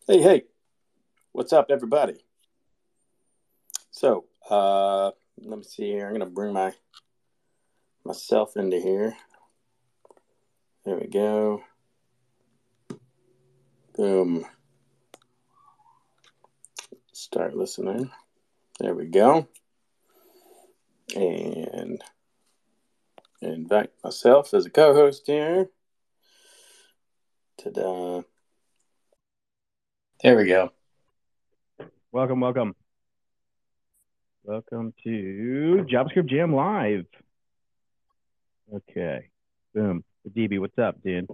Hey, what's up, everybody? So, let me see here. I'm gonna bring myself into here. There we go. Boom. Start listening. There we go. And invite myself as a co-host here. Ta-da. There we go. Welcome, welcome. Welcome to JavaScript Jam Live. Okay. Boom. DB, what's up, dude?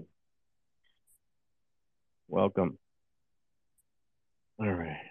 Welcome. All right.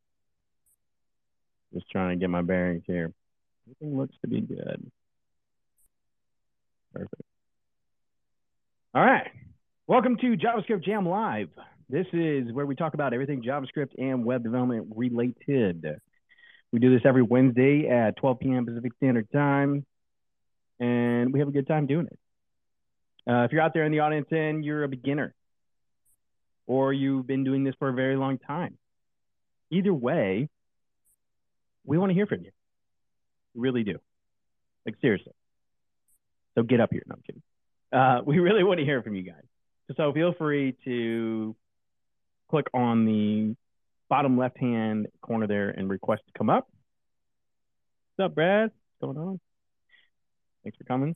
Just trying to get my bearings here. Everything looks to be good. Perfect. All right. Welcome to JavaScript Jam Live. This is where we talk about everything JavaScript and web development related. We do this every Wednesday at 12 p.m. Pacific Standard Time, and we have a good time doing it. If you're out there in the audience and you're a beginner, or you've been doing this for a very long time, either way, we want to hear from you. We really do. Like, seriously. So get up here. No, I'm kidding. We really want to hear from you guys. So feel free to click on the bottom left-hand corner there and request to come up. What's up, Brad? What's going on? Thanks for coming.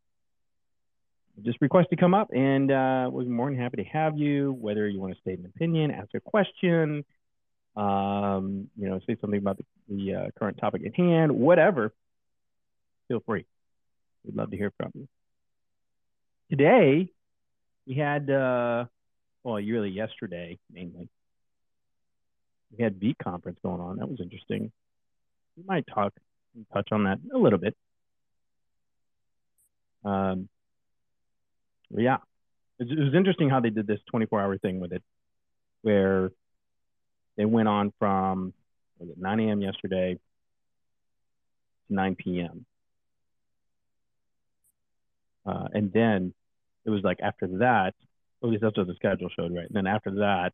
Just request to come up, and we're more than happy to have you, whether you want to state an opinion, ask a question, say something about the current topic at hand, whatever. Feel free. We'd love to hear from you. Today, we had, really yesterday, mainly, we had Veek conference going on. That was interesting. We might touch on that a little bit. Yeah, it was interesting how they did this 24-hour thing with it, where they went on from 9 a.m. yesterday to 9 p.m. And then it was like after that, at least that's what the schedule showed, right? And then after that,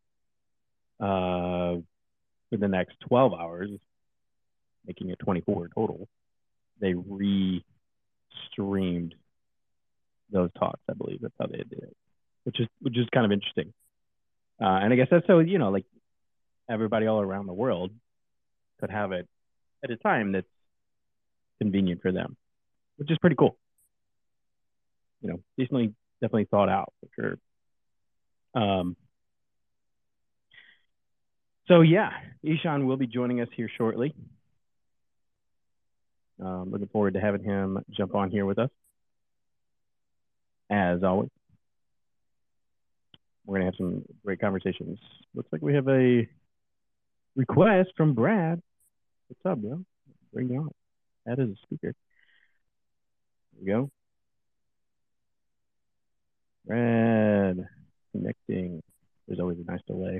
for the next 12 hours, making it 24 total, they re-streamed those talks. I believe that's how they did it, which is kind of interesting. And I guess that's so like everybody all around the world could have it at a time that's convenient for them, which is pretty cool. Definitely thought out for sure. So yeah, Ishan will be joining us here shortly. Looking forward to having him jump on here with us. As always, we're gonna have some great conversations. Looks like we have a request from Brad. What's up, bro? Bring it on. That is a speaker. There we go. Brad connecting. There's always a nice delay.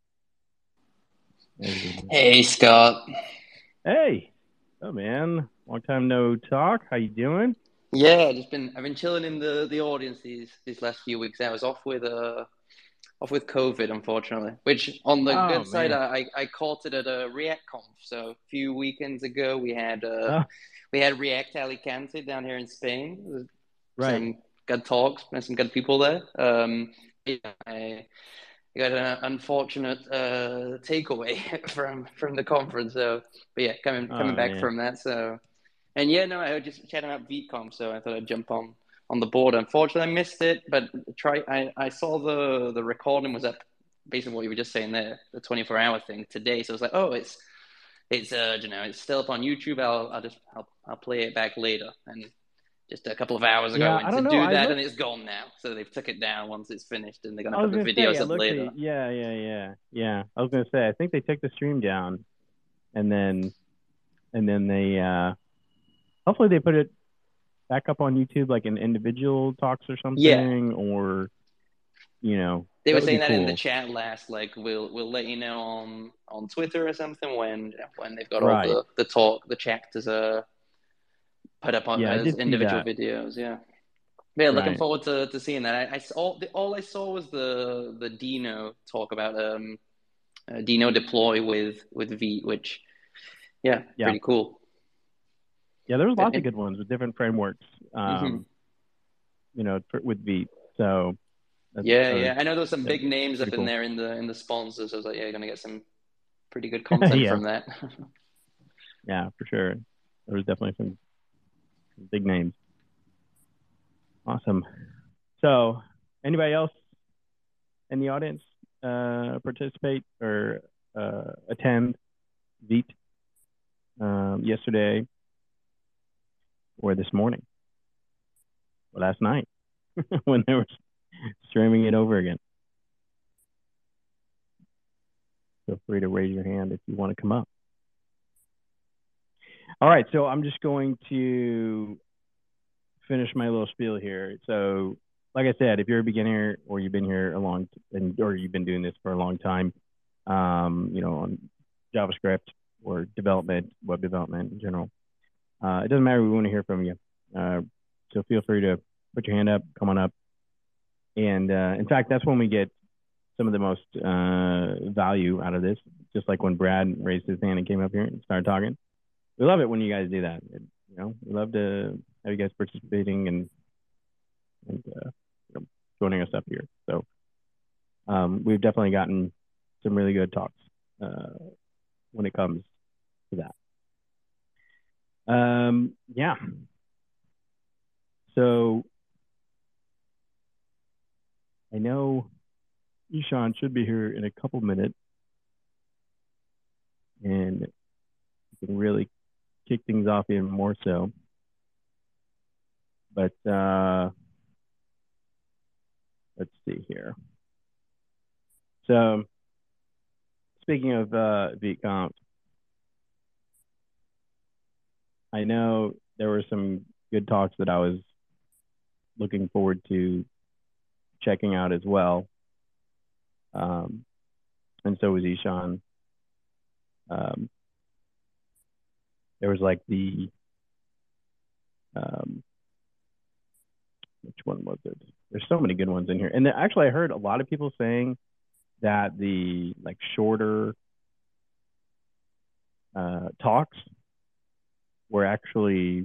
Hey, Scott. Hey. Oh man. Long time no talk. How you doing? Yeah, I've been chilling in the audience these last few weeks. I was off with COVID, unfortunately. Which on the Oh good side, man. I caught it at a React Conf. So a few weekends ago, Oh, we had React Alicante down here in Spain. right. Some good talks, and some good people there. Yeah, I got an unfortunate takeaway from the conference. So, but yeah, coming Oh back man. from that. So, and yeah, no, I was just chatting about VCom, so I thought I'd jump on the board. Unfortunately, I missed it, but I saw the recording was up. Basically, what you were just saying there, the 24-hour thing today. So I was like, oh, it's it's still up on YouTube. I'll play it back later, and just a couple of hours ago I Yeah, went I to don't know. do I that, and looked. it's gone now. So they've took it down once it's finished, and they're gonna I put was the gonna say. videos I up looked. later. Yeah. I was gonna say. I think they took the stream down, and then they hopefully they put it back up on YouTube like in individual talks or Yeah, something, or they that were would be saying that in the cool. chat last. Like we'll let you know on Twitter or something when they've got all Right. the chapters put up on, Yeah, I as did see individual that. videos. Yeah. Yeah, looking Right. forward to seeing that. I saw all I saw was the Dino talk about Deno deploy with Vite, which pretty cool. Yeah, there was lots of good ones with different frameworks. Mhm. With Vite. So I know there's some big names up in cool. there in the sponsors. I was like, you're gonna get some pretty good content from that. Yeah, for sure. There was definitely some big names. Awesome. So, anybody else in the audience participate or attend Vite yesterday or this morning or last night when they were streaming it over again? Feel free to raise your hand if you want to come up. All right, so I'm just going to finish my little spiel here. So, like I said, if you're a beginner or you've been here or you've been doing this for a long time, on JavaScript or development, web development in general, it doesn't matter. We want to hear from you. So feel free to put your hand up, come on up. And in fact, that's when we get some of the most value out of this. Just like when Brad raised his hand and came up here and started talking. We love it when you guys do that. We love to have you guys participating and joining us up here. So we've definitely gotten some really good talks when it comes to that. So I know Ishan should be here in a couple minutes, and you can really kick things off even more so. But let's see here. So speaking of ViteConf, I know there were some good talks that I was looking forward to checking out as well. And so was Ishan. There was like the which one was it? There's so many good ones in here. And actually I heard a lot of people saying that the like shorter talks were actually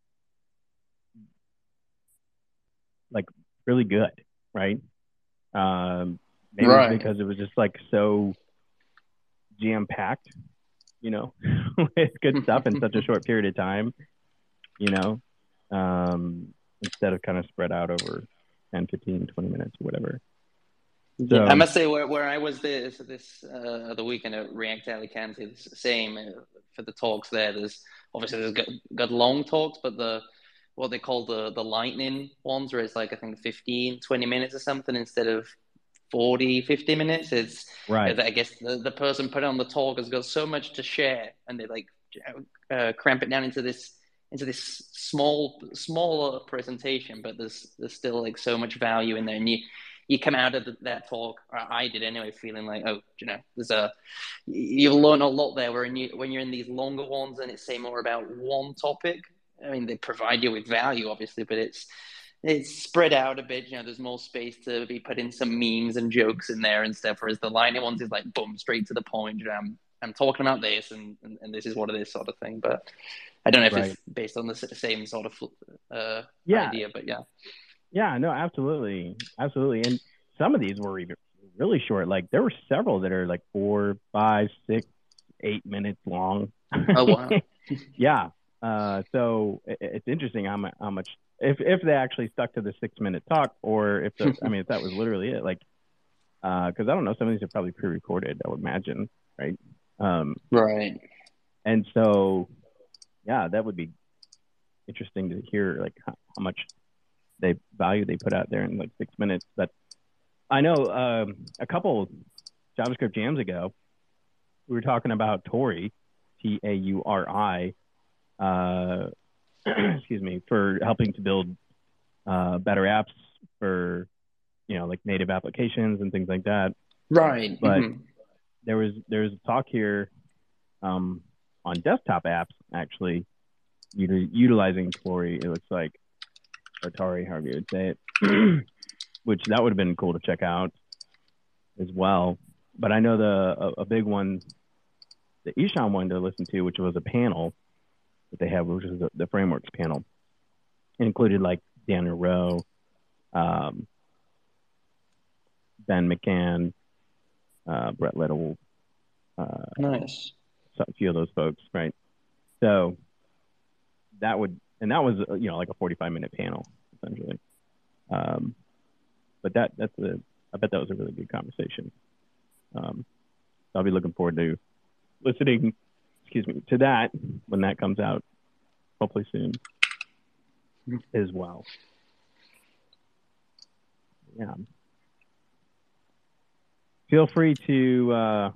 like really good, right? Maybe right. because it was just like so jam-packed, with good stuff in such a short period of time, instead of kind of spread out over 10, 15, 20 minutes or whatever. So, I must say where I was this the weekend at React Alicante, it's the same for the talks there. There's got long talks, but what they call the lightning ones, where it's like I think 15, 20 minutes or something instead of 40, 50 minutes. It's right. I guess the person put on the talk has got so much to share, and they like cramp it down into this smaller presentation, but there's still like so much value in there, and you come out of that talk, or I did anyway, feeling like, you've learned a lot there. When you're in these longer ones and it's say more about one topic, I mean, they provide you with value, obviously, but it's spread out a bit. There's more space to be putting some memes and jokes in there and stuff. Whereas the lightning ones is like, boom, straight to the point. I'm talking about this and this is what it is, sort of thing. But I don't know if it's based on the same sort of idea, but yeah. Yeah, no, absolutely. And some of these were even really short. Like there were several that are like 4, 5, 6, 8 minutes long. Oh, wow. Yeah. So it's interesting how much, if they actually stuck to the 6-minute talk, or if if that was literally it, like, because I don't know, some of these are probably pre-recorded, I would imagine, right? Right. And so, yeah, that would be interesting to hear, like how much they put out there in like 6 minutes. But I know a couple JavaScript jams ago, we were talking about Tauri, Tauri, excuse me, for helping to build better apps for like native applications and things like that. Right. But there's a talk here on desktop apps actually utilizing Tauri. It looks like, or Tauri, however you would say it, which that would have been cool to check out as well. But I know a big one that Ishan wanted to listen to, which was a panel that they had, which was the frameworks panel. It included like Daniel Rowe, Ben McCann, Brett Little, Nice. a few of those folks, right? So that was like a 45-minute panel essentially. But I bet that was a really good conversation. I'll be looking forward to listening, to that when that comes out, hopefully soon as well. Yeah. Feel free to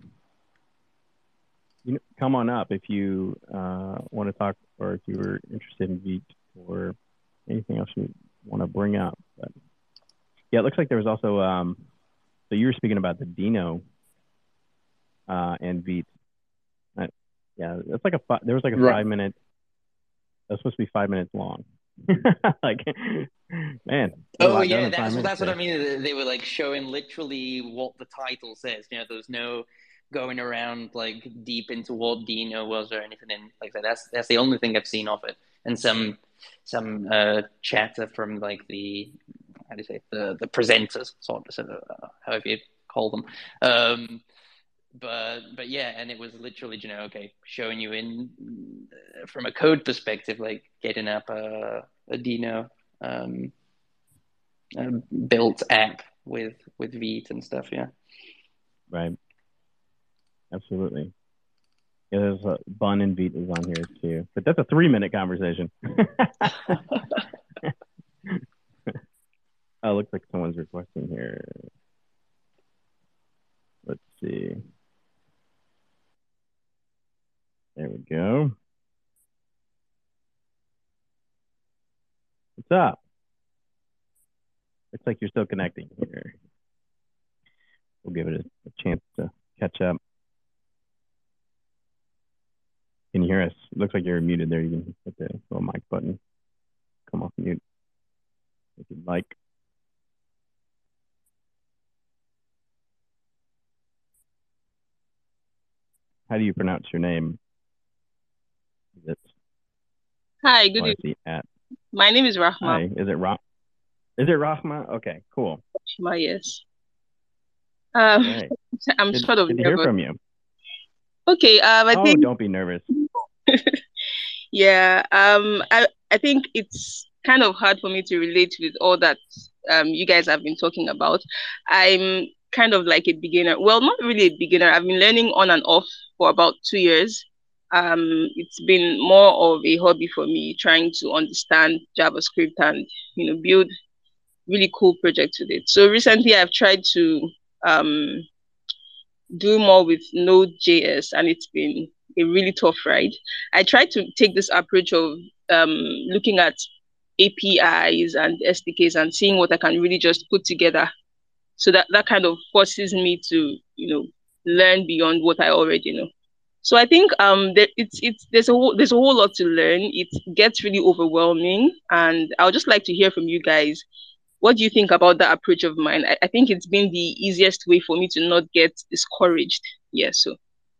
come on up if you want to talk, or if you were interested in Vite or anything else you want to bring up. But yeah, it looks like there was also so you were speaking about the Dino and Vite. Yeah, it's like there was like a 5-minute. It was supposed to be 5 minutes long. Like, man. Oh yeah, that's what I mean. They were like showing literally what the title says. There was no going around like deep into what Dino was or anything like that. That's the only thing I've seen of it, and some chatter from like the presenters, sort of, however you call them. But yeah, and it was literally showing you in from a code perspective, like getting up a Dino built app with Vite and stuff. Yeah, right. Absolutely. Yeah, there's Bun and Vite is on here too, but that's a 3-minute conversation. Oh, looks like someone's requesting here. Let's see. There we go. What's up? Looks like you're still connecting here. We'll give it a chance to catch up. Can you hear us? Looks like you're muted there. You can hit the little mic button. Come off mute if you'd like. How do you pronounce your name? Hi, good evening. My name is Rahma. Hi, is it Rahma? Okay, cool. Rahma, yes. Right. I'm sort of good to hear from you. Okay, I think. Don't be nervous. Yeah, I think it's kind of hard for me to relate with all that you guys have been talking about. I'm kind of like a beginner. Well, not really a beginner. I've been learning on and off for about 2 years. It's been more of a hobby for me, trying to understand JavaScript and build really cool projects with it. So recently I've tried to do more with Node.js, and it's been a really tough ride. I tried to take this approach of looking at APIs and SDKs and seeing what I can really just put together. So that kind of forces me to, learn beyond what I already know. So I think there's a whole lot to learn. It gets really overwhelming, and I would just like to hear from you guys. What do you think about that approach of mine? I think it's been the easiest way for me to not get discouraged. Yeah, so.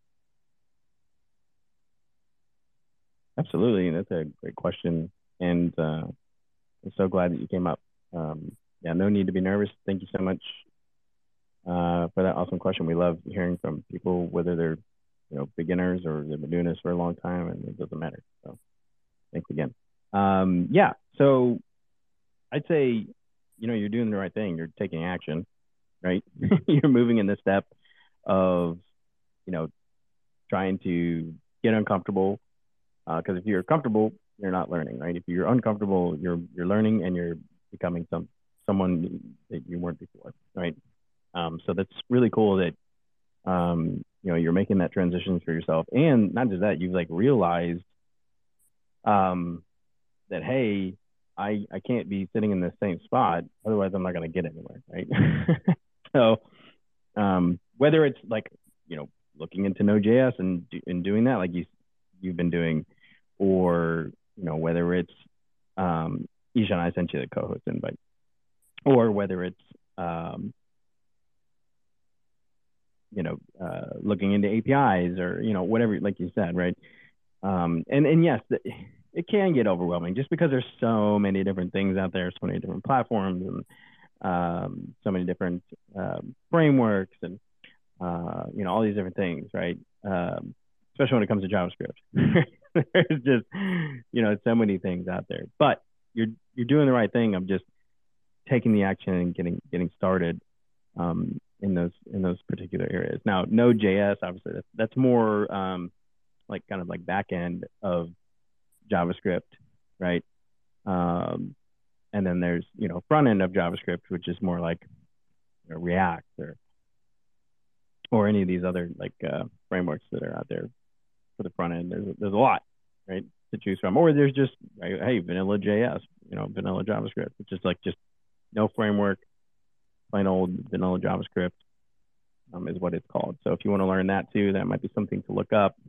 Absolutely. That's a great question. And I'm so glad that you came up. Yeah, no need to be nervous. Thank you so much for that awesome question. We love hearing from people, whether they're beginners or they've been doing this for a long time, and it doesn't matter. So thanks again. Yeah, so I'd say you're doing the right thing. You're taking action, right? You're moving in the step of trying to get uncomfortable, because if you're comfortable, you're not learning, right? If you're uncomfortable, you're learning, and you're becoming someone that you weren't before, right? So that's really cool that you're making that transition for yourself, and not just that, you've realized that, hey, I can't be sitting in the same spot, otherwise I'm not going to get anywhere, right? So whether it's looking into Node.js and doing that like you've been doing, or whether it's Ishan, I sent you the co-host invite, or whether it's looking into APIs or, whatever, like you said, right? And yes, it can get overwhelming just because there's so many different things out there, so many different platforms, and so many different frameworks, and all these different things, right? Especially when it comes to JavaScript. There's just so many things out there. But you're doing the right thing of just taking the action and getting started in those particular areas. Now, Node.js, obviously, that's more like kind of like back end of JavaScript, right? And then there's front end of JavaScript, which is more like React or any of these other like frameworks that are out there for the front end. There's a lot, right, to choose from. Or there's just hey, vanilla JS, vanilla JavaScript, which is like just no framework, plain old vanilla JavaScript is what it's called. So if you want to learn that too, that might be something to look up.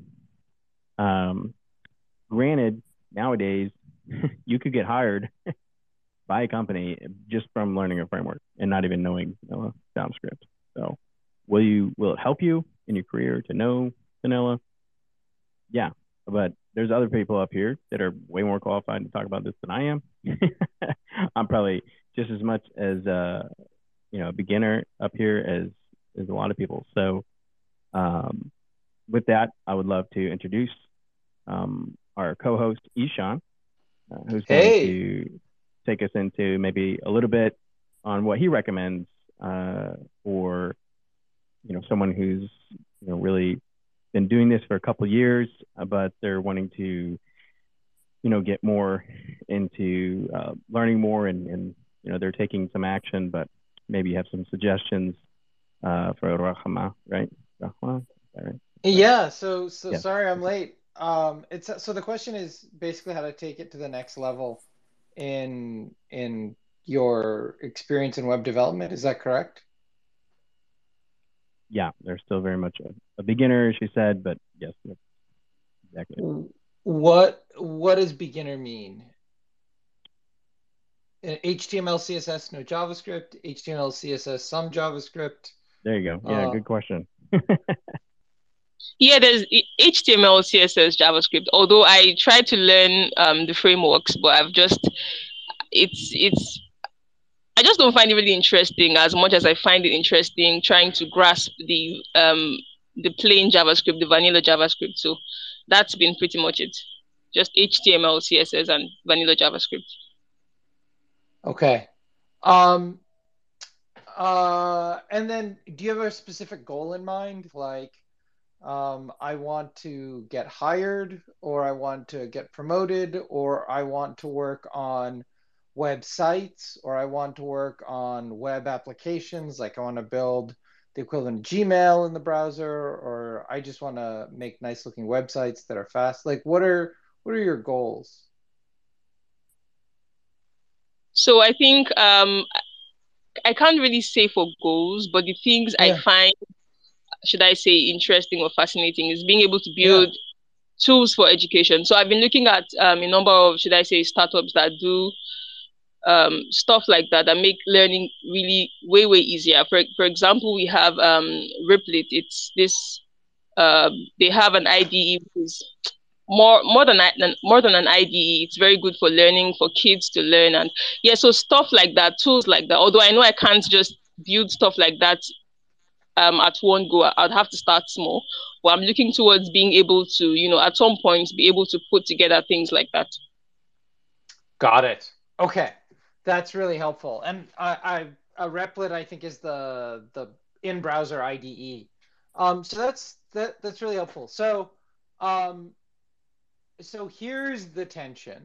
Granted, nowadays you could get hired by a company just from learning a framework and not even knowing JavaScript. So will it help you in your career to know vanilla? Yeah, but there's other people up here that are way more qualified to talk about this than I am. I'm probably just as much as a beginner up here as a lot of people. So with that, I would love to introduce our co-host Ishan, who's going to take us into maybe a little bit on what he recommends for someone who's really been doing this for a couple of years, but they're wanting to get more into learning more, and they're taking some action, but maybe you have some suggestions for Rahma, right? Rahma, right? Yeah. So sorry I'm late. So the question is basically how to take it to the next level in your experience in web development. Is that correct? Yeah, they're still very much a beginner, she said, but yes, exactly. What does beginner mean? HTML, CSS, no JavaScript. HTML, CSS, some JavaScript. There you go. Yeah, good question. Yeah, there's HTML, CSS, JavaScript. Although I try to learn the frameworks, but I just don't find it really interesting as much as I find it interesting trying to grasp the plain JavaScript, the vanilla JavaScript. So that's been pretty much it. Just HTML, CSS, and vanilla JavaScript. Okay. And then do you have a specific goal in mind? Like, I want to get hired, or I want to get promoted, or I want to work on websites, or I want to work on web applications, like I want to build the equivalent of Gmail in the browser, or I just want to make nice looking websites that are fast. Like, what are your goals? So I think I can't really say for goals, but the things I find, should I say, interesting or fascinating is being able to build tools for education. So I've been looking at a number of, should I say, startups that do stuff like that make learning really way easier. For example, we have Riplet. It's this they have an IDE which is more than an IDE. It's very good for learning, for kids to learn, and so stuff like that, tools like that. Although I know I can't just build stuff like that at one go. I'd have to start small, but I'm looking towards being able to, at some point, be able to put together things like that. Got it. Okay, that's really helpful. And a Replit, I think, is the in-browser IDE. So that's really helpful. So so here's the tension.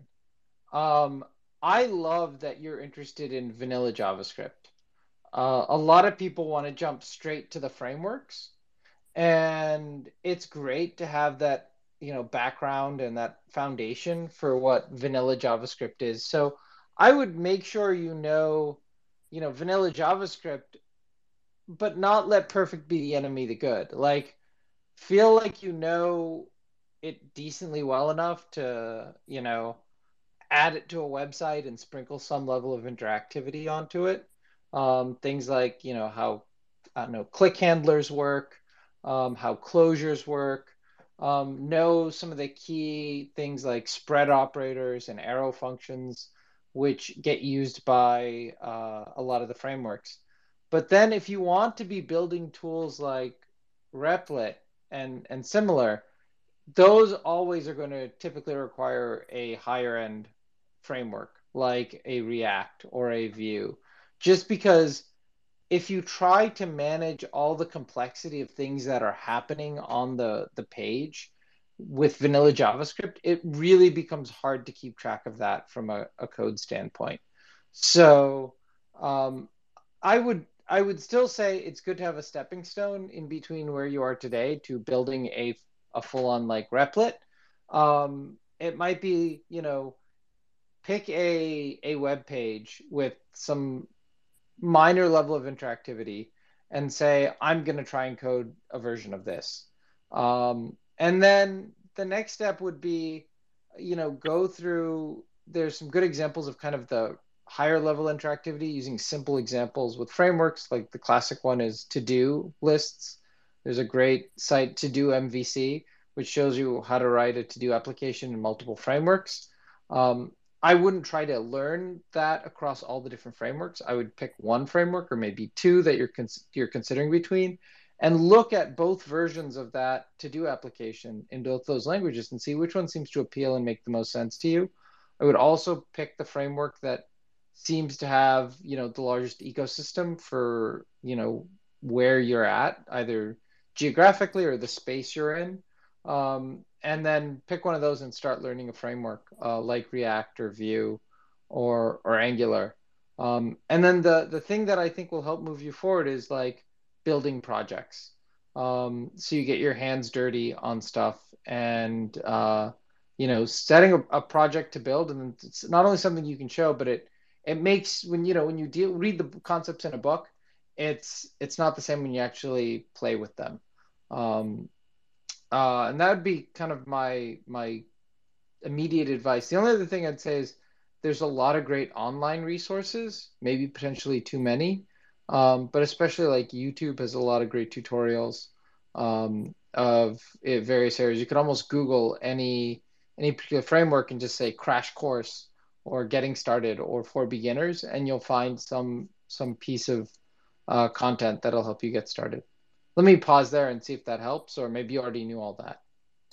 I love that you're interested in vanilla JavaScript. A lot of people want to jump straight to the frameworks, and it's great to have that background and that foundation for what vanilla JavaScript is. So I would make sure vanilla JavaScript, but not let perfect be the enemy of the good. Like, feel like it decently well enough to add it to a website and sprinkle some level of interactivity onto it. Things like how, I don't know, click handlers work, how closures work, know some of the key things like spread operators and arrow functions, which get used by a lot of the frameworks. But then if you want to be building tools like Replit and similar, those always are going to typically require a higher end framework like a React or a Vue, just because if you try to manage all the complexity of things that are happening on the page with vanilla JavaScript, it really becomes hard to keep track of that from a code standpoint. So I would still say it's good to have a stepping stone in between where you are today to building a full-on like Replit. It might be, pick a web page with some minor level of interactivity and say, I'm going to try and code a version of this. And then the next step would be, go through, there's some good examples of kind of the higher level interactivity using simple examples with frameworks. Like the classic one is to-do lists. There's a great site, To-Do MVC, which shows you how to write a to-do application in multiple frameworks. I wouldn't try to learn that across all the different frameworks. I would pick one framework or maybe two that you're considering between, and look at both versions of that to-do application in both those languages and see which one seems to appeal and make the most sense to you. I would also pick the framework that seems to have, the largest ecosystem for, where you're at, either geographically or the space you're in. And then pick one of those and start learning a framework like React or Vue or Angular. And then the thing that I think will help move you forward is like building projects. So you get your hands dirty on stuff and, setting a project to build. And it's not only something you can show, but it makes, when you read the concepts in a book, it's not the same when you actually play with them. And that would be kind of my immediate advice. The only other thing I'd say is there's a lot of great online resources, maybe potentially too many, but especially like YouTube has a lot of great tutorials of various areas. You could almost Google any particular framework and just say crash course or getting started or for beginners, and you'll find some piece of content that'll help you get started. Let me pause there and see if that helps, or maybe you already knew all that.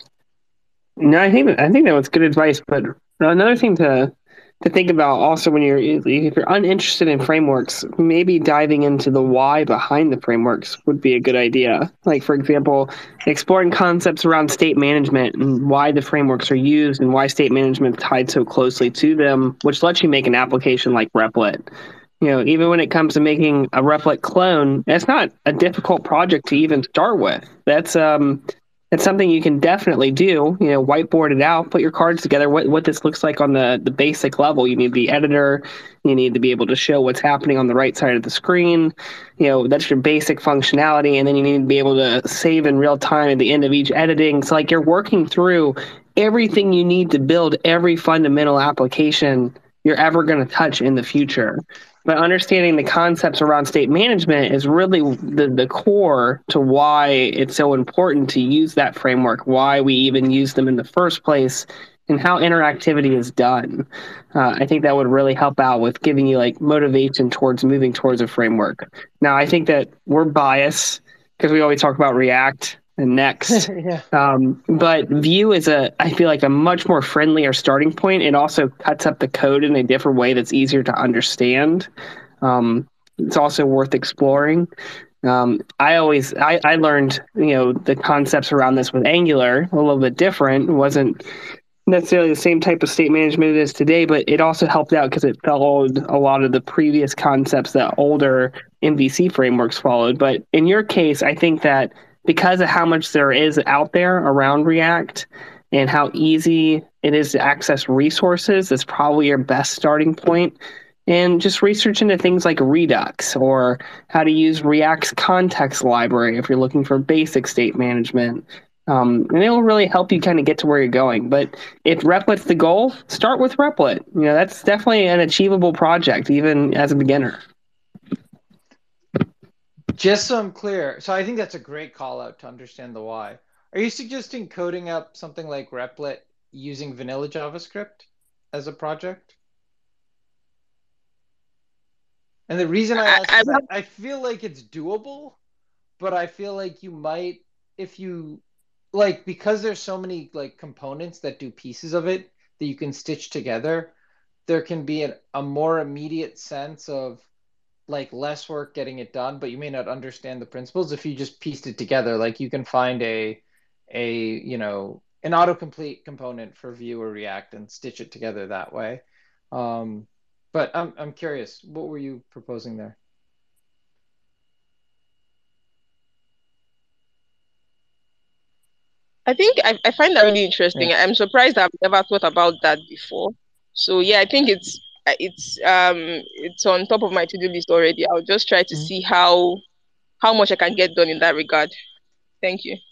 No, I think that was good advice. But another thing to think about also if you're uninterested in frameworks, maybe diving into the why behind the frameworks would be a good idea. Like, for example, exploring concepts around state management and why the frameworks are used and why state management is tied so closely to them, which lets you make an application like Replit. Even when it comes to making a Replit clone, that's not a difficult project to even start with. That's something you can definitely do. Whiteboard it out, put your cards together. What this looks like on the basic level. You need the editor. You need to be able to show what's happening on the right side of the screen. That's your basic functionality, and then you need to be able to save in real time at the end of each editing. So, like, you're working through everything you need to build every fundamental application you're ever going to touch in the future. But understanding the concepts around state management is really the core to why it's so important to use that framework, why we even use them in the first place, and how interactivity is done. I think that would really help out with giving you like motivation towards moving towards a framework. Now, I think that we're biased because we always talk about React and Next. Yeah. But Vue is I feel like a much more friendlier starting point. It also cuts up the code in a different way that's easier to understand. It's also worth exploring. I learned, the concepts around this with Angular a little bit different. It wasn't necessarily the same type of state management it is today, but it also helped out because it followed a lot of the previous concepts that older MVC frameworks followed. But in your case, I think that because of how much there is out there around React and how easy it is to access resources, that's probably your best starting point. And just research into things like Redux or how to use React's context library if you're looking for basic state management. And it'll really help you kind of get to where you're going. But if Replit's the goal, start with Replit. That's definitely an achievable project, even as a beginner. Just so I'm clear, so I think that's a great call out to understand the why. Are you suggesting coding up something like Replit using vanilla JavaScript as a project? And the reason I ask I is I feel like it's doable, but I feel like you might, if you like, because there's so many like components that do pieces of it that you can stitch together, there can be a more immediate sense of like less work getting it done, but you may not understand the principles if you just pieced it together. Like you can find an autocomplete component for Vue or React and stitch it together that way. But I'm curious, what were you proposing there? think I find that really Yeah. interesting. I'm surprised I've never thought about that before. So yeah, I think it's on top of my to-do list already. I'll just try to Mhm. see how much I can get done in that regard. Thank you.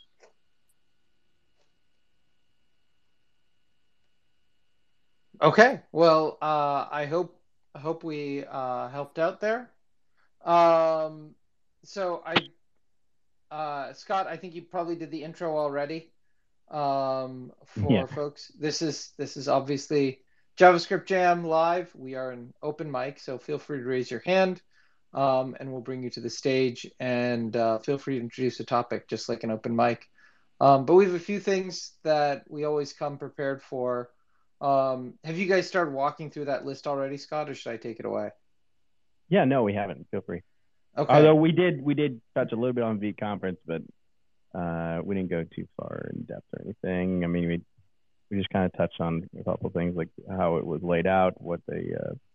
Okay. Well, I hope we helped out there. Um, so Scott, I think you probably did the intro already. Yeah. For folks, this is obviously JavaScript Jam live. We are an open mic, so feel free to raise your hand, and we'll bring you to the stage. And feel free to introduce a topic, just like an open mic. But we have a few things that we always come prepared for. Have you guys started walking through that list already, Scott, or should I take it away? Yeah, no, we haven't. Feel free. Okay. Although we did touch a little bit on V conference, but we didn't go too far in depth or anything. I mean, we just kind of touched on a couple of things like how it was laid out, what they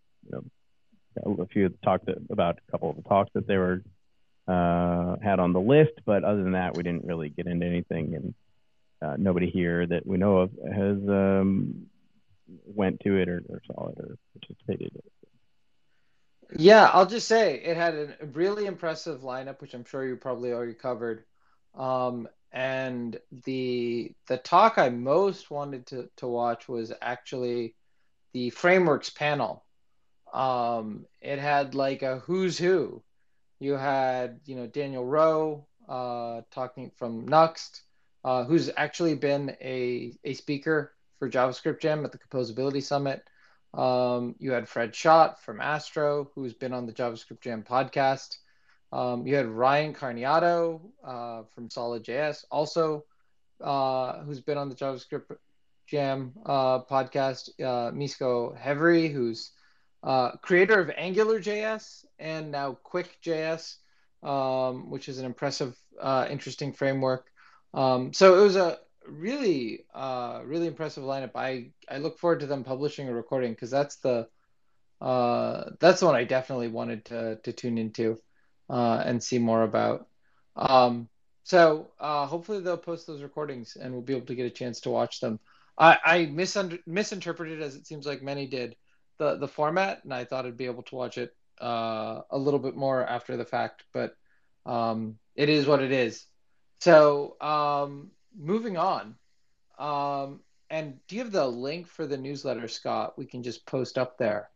a few talked about a couple of the talks that they were had on the list, but other than that, we didn't really get into anything, and nobody here that we know of has went to it or saw it or participated in it. Yeah, I'll just say it had a really impressive lineup, which I'm sure you probably already covered. And the talk I most wanted to watch was actually the frameworks panel. It had like a who's who. You had, Daniel Rowe talking from Nuxt, who's actually been a speaker for JavaScript Jam at the Composability Summit. You had Fred Schott from Astro, who's been on the JavaScript Jam podcast. You had Ryan Carniato from Solid.js, also who's been on the JavaScript Jam podcast. Misko Hevery, who's creator of AngularJS and now Quick.js, which is an impressive, interesting framework. So it was a really, really impressive lineup. I look forward to them publishing a recording because that's the one I definitely wanted to tune into and see more about. So hopefully they'll post those recordings and we'll be able to get a chance to watch them. I misinterpreted, as it seems like many did, the format, and I thought I'd be able to watch it a little bit more after the fact, but it is what it is. So moving on. And do you have the link for the newsletter, Scott? We can just post up there.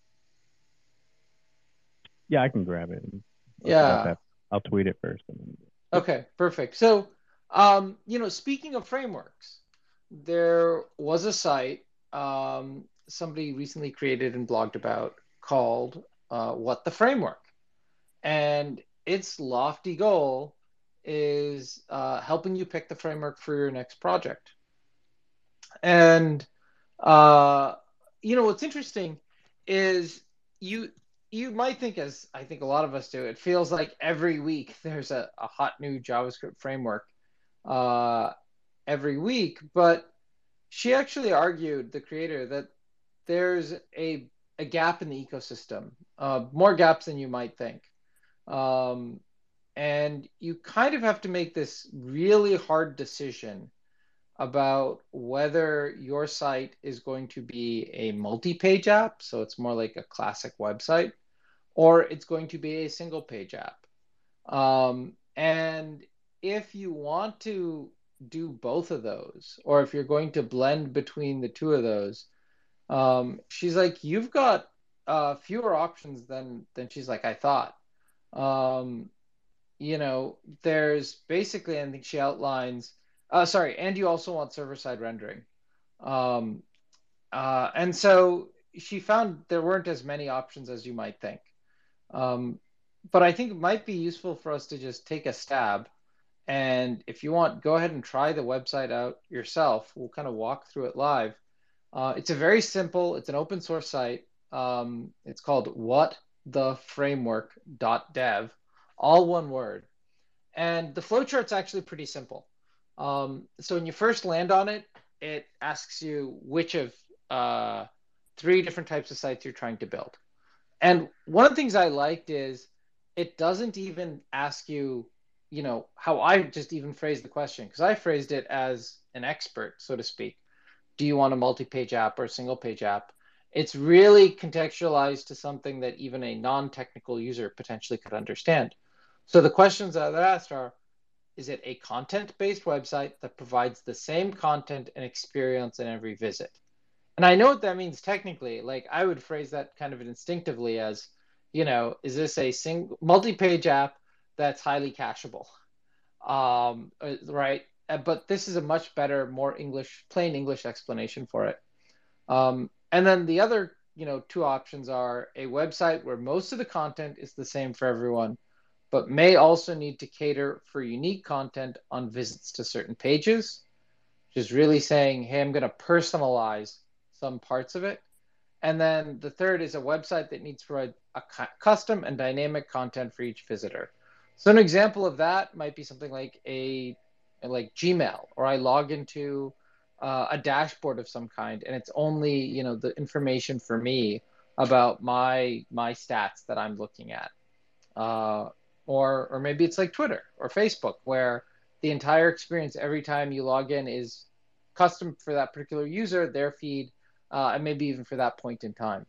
Yeah, I can grab it. Yeah. I'll tweet it first. And then... Okay, perfect. So, speaking of frameworks, there was a site somebody recently created and blogged about called What the Framework. And its lofty goal is helping you pick the framework for your next project. And, what's interesting is you might think, as I think a lot of us do, it feels like every week there's a hot new JavaScript framework every week. But she actually argued, the creator, that there's a gap in the ecosystem, more gaps than you might think. And you kind of have to make this really hard decision about whether your site is going to be a multi-page app, so it's more like a classic website, or it's going to be a single page app. And if you want to do both of those, or if you're going to blend between the two of those, she's like, you've got fewer options than she's like, I thought. there's basically, I think she outlines, and you also want server-side rendering. And so she found there weren't as many options as you might think. But I think it might be useful for us to just take a stab. And if you want, go ahead and try the website out yourself. We'll kind of walk through it live. It's a very simple, it's an open source site. It's called whattheframework.dev, all one word. And the flowchart's actually pretty simple. So when you first land on it, it asks you which of 3 different types of sites you're trying to build. And one of the things I liked is it doesn't even ask you, how I just even phrased the question, because I phrased it as an expert, so to speak. Do you want a multi-page app or a single-page app? It's really contextualized to something that even a non-technical user potentially could understand. So the questions that are asked are, is it a content-based website that provides the same content and experience in every visit? And I know what that means technically. Like, I would phrase that kind of instinctively as, is this a single multi-page app that's highly cacheable? Right? But this is a much better, more plain English explanation for it. And then the other, 2 options are a website where most of the content is the same for everyone, but may also need to cater for unique content on visits to certain pages, which is really saying, hey, I'm going to personalize some parts of it. And then the third is a website that needs to provide a custom and dynamic content for each visitor. So an example of that might be something like Gmail, or I log into a dashboard of some kind, and it's only the information for me about my stats that I'm looking at. Or maybe it's like Twitter or Facebook, where the entire experience every time you log in is custom for that particular user, their feed, and maybe even for that point in time.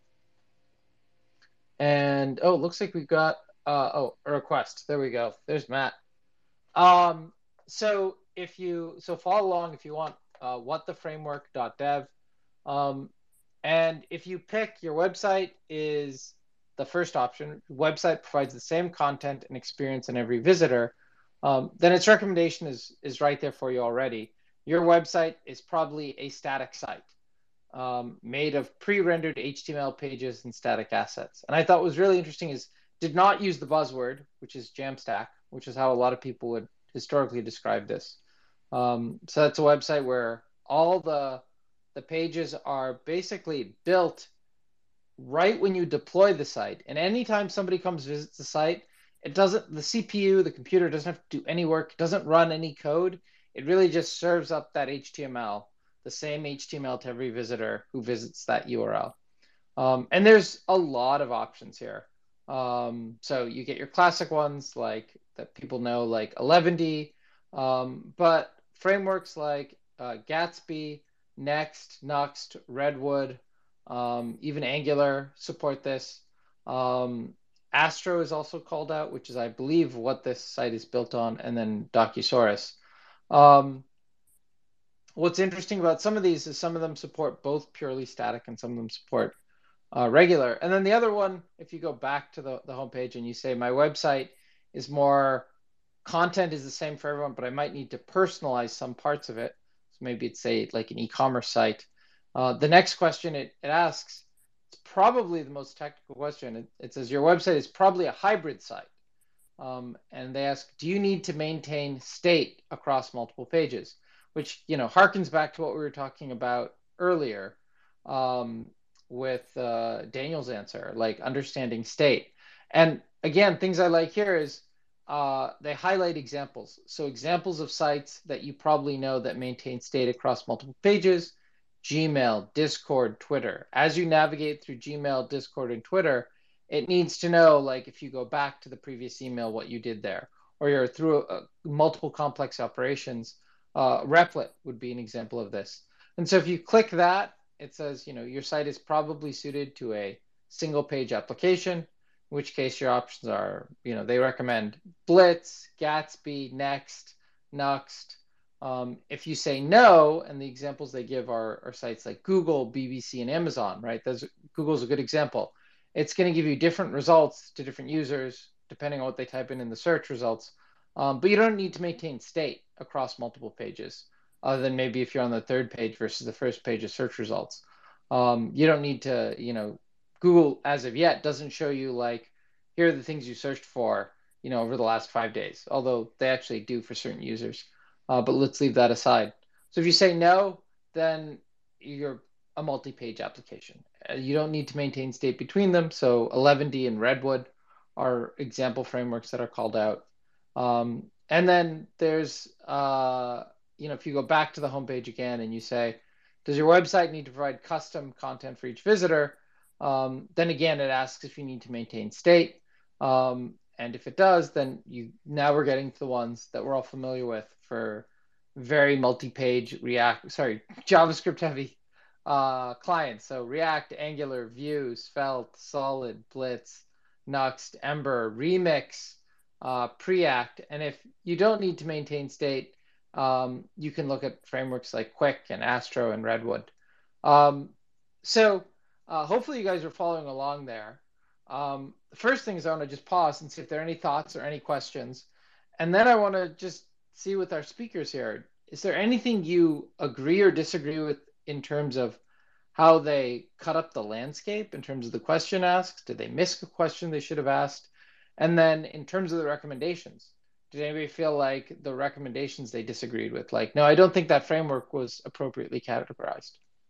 And it looks like we've got a request. There we go. There's Matt. So follow along if you want. Whattheframework.dev. And if you pick your website is the first option, website provides the same content and experience in every visitor, then its recommendation is right there for you already. Your website is probably a static site made of pre-rendered HTML pages and static assets. And I thought what was really interesting is did not use the buzzword, which is Jamstack, which is how a lot of people would historically describe this. So that's a website where all the pages are basically built right when you deploy the site. And anytime somebody comes visits the site, the CPU, the computer doesn't have to do any work, doesn't run any code. It really just serves up that HTML, the same HTML to every visitor who visits that URL. And there's a lot of options here. So you get your classic ones like that people know, like 11D, but frameworks like Gatsby, Next, Nuxt, Redwood, even Angular support this. Astro is also called out, which is, I believe, what this site is built on, and then Docusaurus. What's interesting about some of these is some of them support both purely static and some of them support regular. And then the other one, if you go back to the homepage and you say, my website is more, content is the same for everyone, but I might need to personalize some parts of it. So maybe it's like an e-commerce site. The next question it asks, it's probably the most technical question. It says your website is probably a hybrid site. And they ask, do you need to maintain state across multiple pages? Which, harkens back to what we were talking about earlier with Daniel's answer, like understanding state. And again, things I like here is they highlight examples. So examples of sites that you probably know that maintain state across multiple pages: Gmail, Discord, Twitter. As you navigate through Gmail, Discord, and Twitter, it needs to know, like, if you go back to the previous email, what you did there, or you're through multiple complex operations. Replit would be an example of this. And so if you click that, it says, your site is probably suited to a single page application, in which case your options are, they recommend Blitz, Gatsby, Next, Nuxt. If you say no, and the examples they give are sites like Google, BBC, and Amazon, right? Google's a good example. It's going to give you different results to different users depending on what they type in the search results. But you don't need to maintain state across multiple pages, other than maybe if you're on the third page versus the first page of search results. You don't need to, Google as of yet doesn't show you like, here are the things you searched for, over the last 5 days, although they actually do for certain users. But let's leave that aside. So if you say no, then you're a multi-page application. You don't need to maintain state between them. So 11D and Redwood are example frameworks that are called out. And then there's, if you go back to the homepage again and you say, does your website need to provide custom content for each visitor? Then again, it asks if you need to maintain state. And if it does, then now we're getting to the ones that we're all familiar with for very multi-page JavaScript heavy clients. So React, Angular, Vue, Svelte, Solid, Blitz, Nuxt, Ember, Remix, Preact. And if you don't need to maintain state, you can look at frameworks like Quick and Astro and Redwood. So hopefully you guys are following along there. The first thing is I want to just pause and see if there are any thoughts or any questions. And then I want to just see with our speakers here, is there anything you agree or disagree with in terms of how they cut up the landscape in terms of the question asked? Did they miss a question they should have asked? And then in terms of the recommendations, did anybody feel like the recommendations they disagreed with? Like, no, I don't think that framework was appropriately categorized.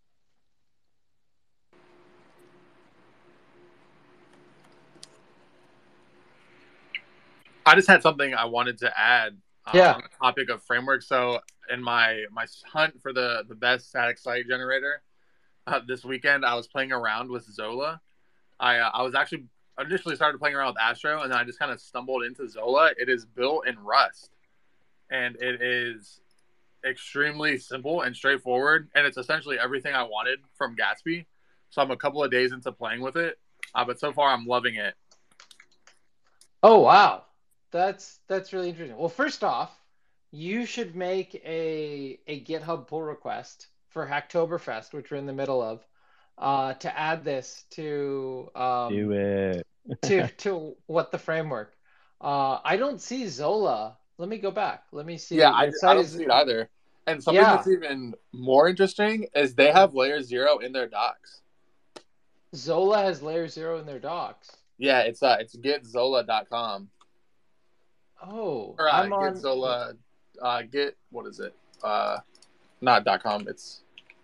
I just had something I wanted to add on the topic of frameworks. So in my hunt for the best static site generator this weekend, I was playing around with Zola. I was actually initially started playing around with Astro, and then I just kind of stumbled into Zola. It is built in Rust, and it is extremely simple and straightforward, and it's essentially everything I wanted from Gatsby. So I'm a couple of days into playing with it, but so far I'm loving it. Oh, wow. That's really interesting. Well, first off, you should make a GitHub pull request for Hacktoberfest, which we're in the middle of, to add this to do it to what the framework. I don't see Zola. Let me go back. Let me see. Yeah, I don't see it either. And something that's even more interesting is they have Layer 0 in their docs. Zola has Layer 0 in their docs. Yeah, it's getzola.com. Oh, or get Zola. What is it? Not .com. It's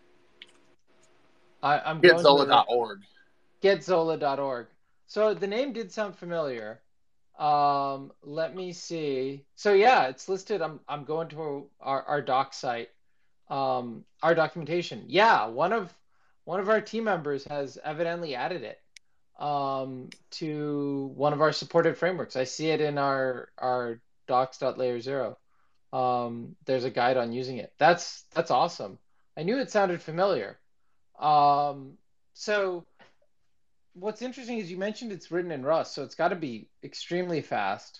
I'm getzola.org. Getzola.org. So the name did sound familiar. Let me see. So yeah, it's listed. I'm going to our doc site, our documentation. Yeah, one of our team members has evidently added it to one of our supported frameworks. I see it in our docs.layer0. There's a guide on using it. That's awesome. I knew it sounded familiar. So what's interesting is you mentioned it's written in Rust, so it's got to be extremely fast.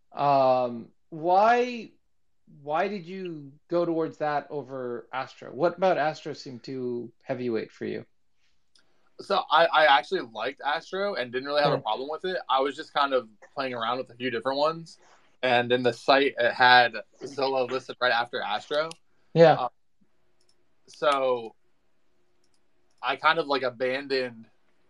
Why did you go towards that over Astro? What about Astro seemed too heavyweight for you? So I actually liked Astro and didn't really have a problem with it. I was just kind of playing around with a few different ones. And in the site, it had Zola listed right after Astro. Yeah. So I kind of like abandoned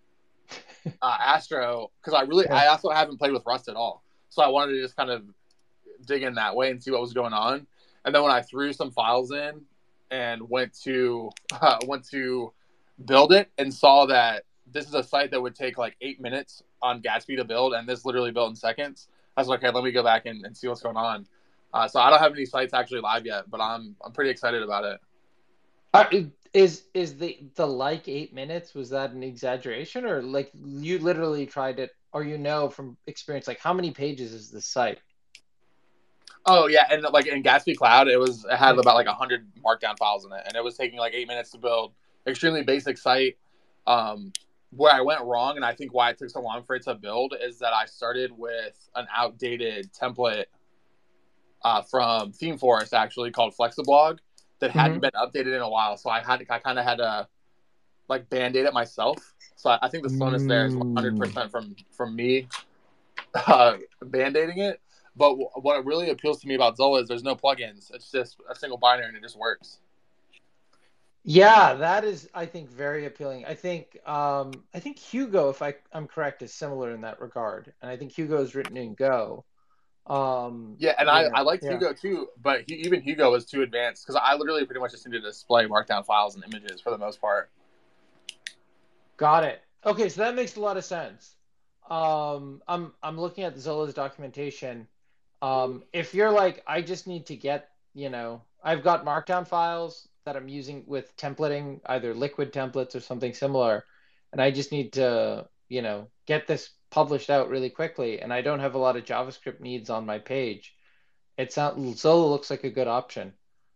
Astro because I also haven't played with Rust at all. So I wanted to just kind of dig in that way and see what was going on. And then when I threw some files in and went to build it and saw that this is a site that would take like 8 minutes on Gatsby to build, and this literally built in seconds, I was like, okay, let me go back and see what's going on. So I don't have any sites actually live yet, but I'm pretty excited about it. Is the like 8 minutes, was that an exaggeration, or like you literally tried it, or from experience, like how many pages is this site? Oh yeah, and like in Gatsby Cloud, it had about like 100 markdown files in it, and it was taking like 8 minutes to build. Extremely basic site. Where I went wrong, and I think why it took so long for it to build, is that I started with an outdated template from ThemeForest, actually, called Flexiblog, that hadn't been updated in a while. So I kind of had to like band-aid it myself. So I think the slowness there is 100% from me. band-aiding it. But what really appeals to me about Zola is there's no plugins. It's just a single binary and it just works. Yeah, that is, I think, very appealing. I think Hugo, if I'm correct, is similar in that regard, and I think Hugo is written in Go. Yeah, and I liked Hugo too, but even Hugo was too advanced because I literally pretty much just need to display Markdown files and images for the most part. Got it. Okay, so that makes a lot of sense. I'm looking at Zola's documentation. If you're like, I just need to get, I've got Markdown files that I'm using with templating, either liquid templates or something similar, and I just need to, get this published out really quickly, and I don't have a lot of JavaScript needs on my page. Zola looks like a good option.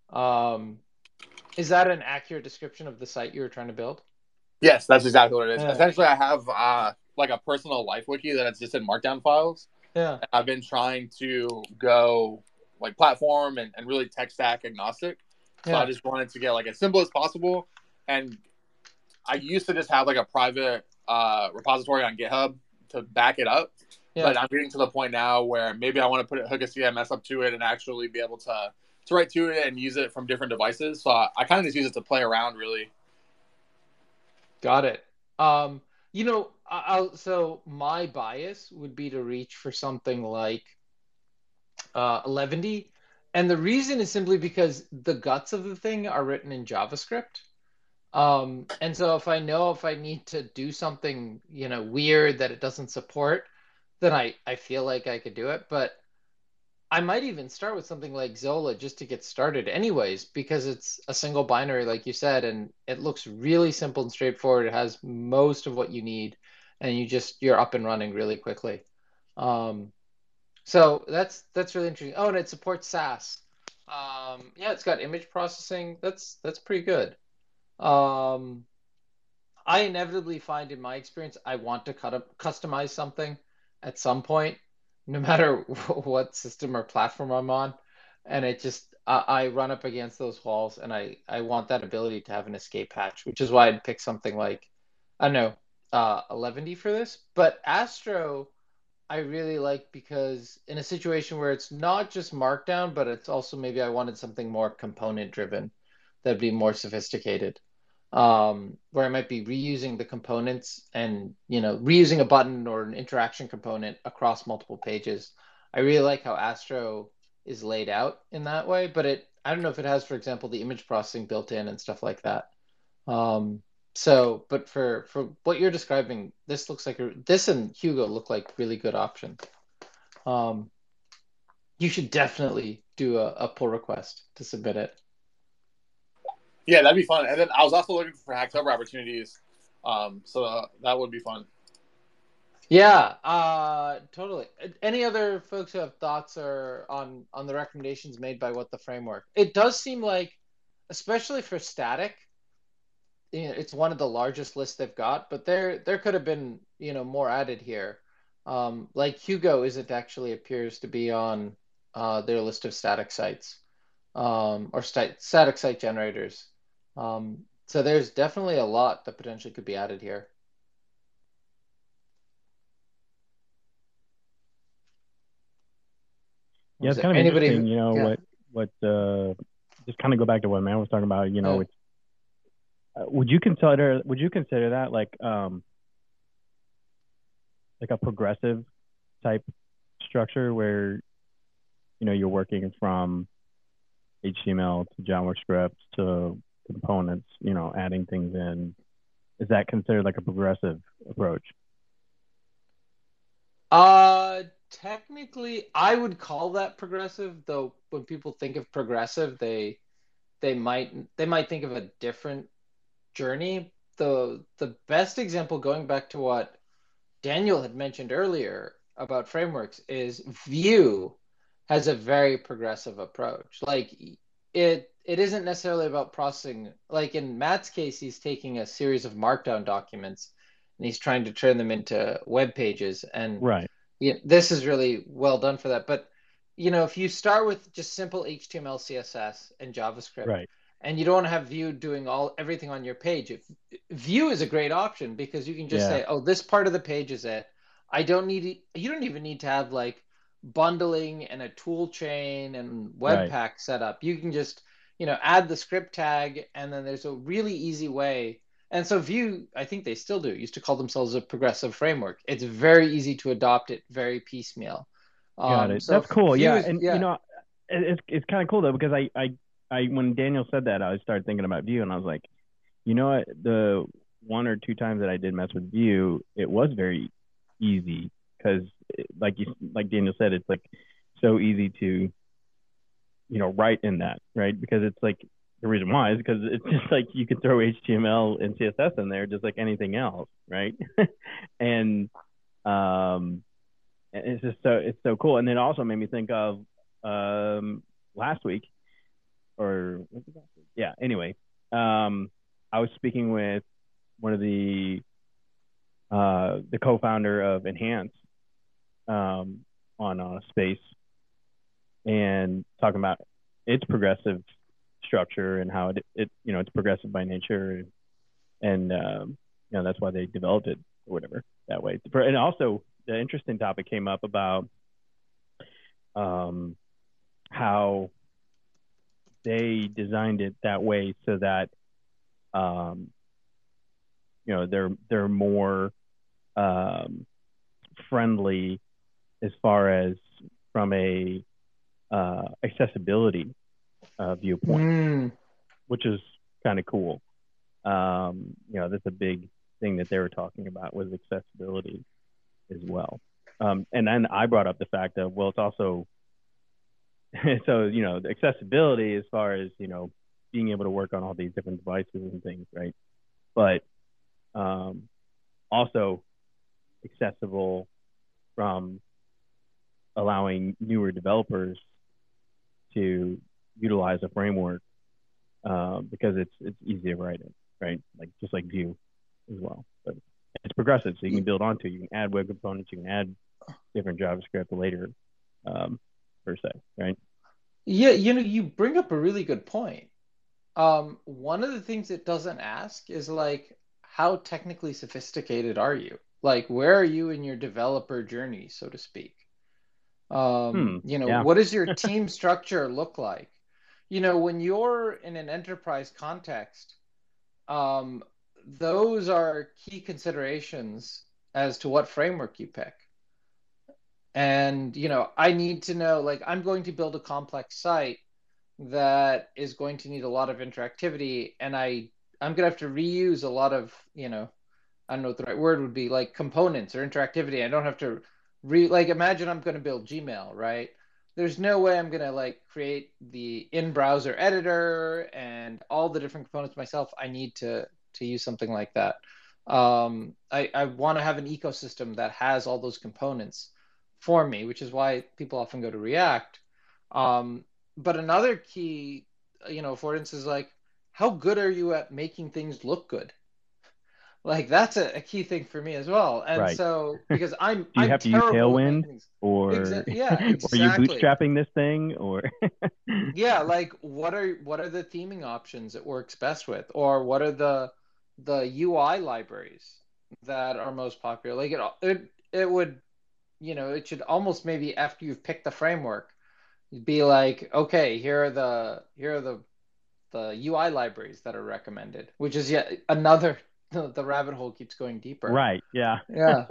Is that an accurate description of the site you were trying to build? Yes, that's exactly what it is. Essentially, I have like a personal life wiki that it's just in Markdown files. Yeah. And I've been trying to go like platform and really tech stack agnostic. So I just wanted to get like as simple as possible. And I used to just have like a private repository on GitHub to back it up. Yeah. But I'm getting to the point now where maybe I want to hook a CMS up to it and actually be able to write to it and use it from different devices. So I kind of just use it to play around, really. Got it. So my bias would be to reach for something like Eleventy, and the reason is simply because the guts of the thing are written in JavaScript. And so if I need to do something, weird that it doesn't support, then I feel like I could do it. But I might even start with something like Zola just to get started anyways, because it's a single binary, like you said, and it looks really simple and straightforward. It has most of what you need, and you're up and running really quickly. So that's really interesting. Oh, and it supports Sass. It's got image processing. That's pretty good. I inevitably find in my experience, I want to customize something at some point, no matter what system or platform I'm on. And I run up against those walls, and I want that ability to have an escape hatch, which is why I'd pick something like, I don't know, Eleventy for this. But Astro, I really like because in a situation where it's not just Markdown, but it's also maybe I wanted something more component driven that'd be more sophisticated. Where I might be reusing the components and, reusing a button or an interaction component across multiple pages. I really like how Astro is laid out in that way, but I don't know if it has, for example, the image processing built in and stuff like that. But for what you're describing, this and Hugo look like really good options. You should definitely do a pull request to submit it. Yeah, that'd be fun. And then I was also looking for Hacktober opportunities, so that would be fun. Yeah, totally. Any other folks who have thoughts or on the recommendations made by What the Framework? It does seem like, especially for static, it's one of the largest lists they've got, but there could have been more added here. Like Hugo appears to be on their list of static sites, or static site generators. So there's definitely a lot that potentially could be added here. Yeah, it's kind of interesting, what just kind of go back to what man was talking about, it's, would you consider that like a progressive type structure where, you're working from HTML to JavaScript to components, adding things in? Is that considered like a progressive approach? Technically, I would call that progressive, though when people think of progressive, they might think of a different journey. The best example, going back to what Daniel had mentioned earlier about frameworks, is Vue has a very progressive approach. Like it isn't necessarily about processing. Like in Matt's case, he's taking a series of Markdown documents and he's trying to turn them into web pages. And right. This is really well done for that. But, if you start with just simple HTML, CSS, and JavaScript, right, and you don't want to have Vue doing everything on your page, Vue is a great option because you can just say, oh, this part of the page is it. You don't even need to have like bundling and a tool chain and Webpack set up. You can just, add the script tag, and then there's a really easy way. And so Vue, I think they still do, used to call themselves a progressive framework. It's very easy to adopt it, very piecemeal. Got it. So That's cool. Vue Yeah, is, and it's kind of cool though, because I when Daniel said that, I started thinking about Vue, and I was like, you know what, the 1 or 2 times that I did mess with Vue, it was very easy, because like Daniel said, it's like so easy to write in that, right? Because it's like, the reason why is because it's just like you could throw HTML and CSS in there just like anything else, right? And it's just so cool. And then it also made me think of last week, or yeah, anyway, I was speaking with one of the co-founder of Enhance on Space, and talking about its progressive structure and how it's progressive by nature, and that's why they developed it or whatever that way. And also the interesting topic came up about how they designed it that way so that they're more friendly as far as from a accessibility viewpoint, which is kind of cool. That's a big thing that they were talking about, was accessibility as well. And then I brought up the fact of, well, it's also so the accessibility as far as being able to work on all these different devices and things, right? But also accessible from allowing newer developers to utilize a framework because it's easy to write in, right? Like just like Vue as well. But it's progressive, so you can build onto it. You can add web components, you can add different JavaScript later, per se, right? Yeah, you bring up a really good point. One of the things it doesn't ask is like, how technically sophisticated are you? Like, where are you in your developer journey, so to speak? Yeah. What does your team structure look like? When you're in an enterprise context, those are key considerations as to what framework you pick. And, I need to know, like, I'm going to build a complex site that is going to need a lot of interactivity, and I'm going to have to reuse a lot of, I don't know what the right word would be, like components or interactivity. I don't have to like, imagine I'm going to build Gmail, right? There's no way I'm going to like create the in-browser editor and all the different components myself. I need to use something like that. I want to have an ecosystem that has all those components for me, which is why people often go to React. But another key, for instance, like, how good are you at making things look good? Like, that's a key thing for me as well. And right. So, because I'm do you have to use Tailwind, or yeah, exactly. Are you bootstrapping this thing, or yeah, like, what are the theming options it works best with, or what are the UI libraries that are most popular? Like, it would, it should almost, maybe after you've picked the framework, be like, okay, here are the UI libraries that are recommended, which is yet another, the rabbit hole keeps going deeper. Right. Yeah. Yeah.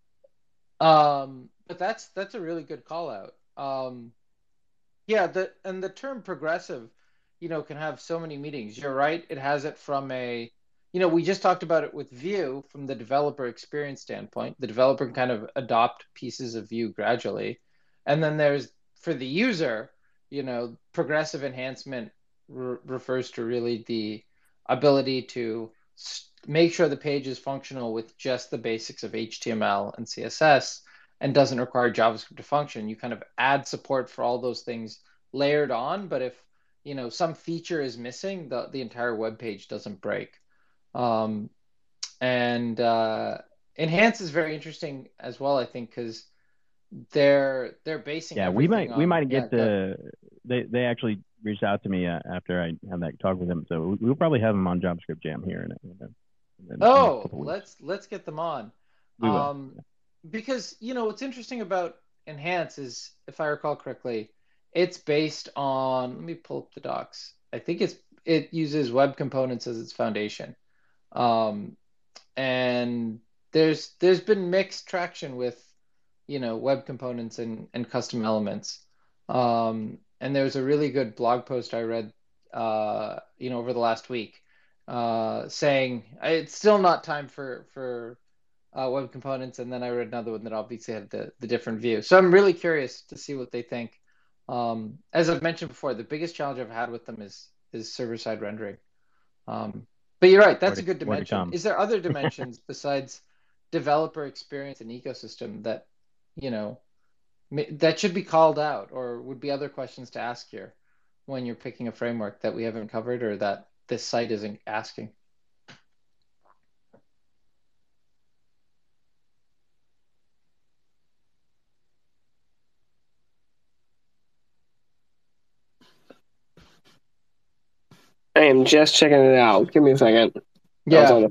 But that's a really good call out. Yeah, the term progressive, can have so many meanings. You're right. It has it from we just talked about it with Vue from the developer experience standpoint. The developer can kind of adopt pieces of Vue gradually. And then there's, for the user, progressive enhancement refers to really the ability to make sure the page is functional with just the basics of HTML and CSS and doesn't require JavaScript to function. You kind of add support for all those things layered on, but if some feature is missing, the entire web page doesn't break. And Enhance is very interesting as well, I think, because they're basing. Yeah, we might get they actually reached out to me after I had that talk with them, so we'll probably have them on JavaScript Jam here in let's get them on. We will. because what's interesting about Enhance is, if I recall correctly, it's based on. Let me pull up the docs. I think it uses web components as its foundation, and there's been mixed traction with web components and custom elements. And there was a really good blog post I read over the last week saying it's still not time for web components, and then I read another one that obviously had the different view. So I'm really curious to see what they think. As I've mentioned before, the biggest challenge I've had with them is server-side rendering. But you're right, that's a good dimension. Is there other dimensions besides developer experience and ecosystem that that should be called out, or would be other questions to ask here when you're picking a framework that we haven't covered or that this site isn't asking? I am just checking it out. Give me a second. Yeah.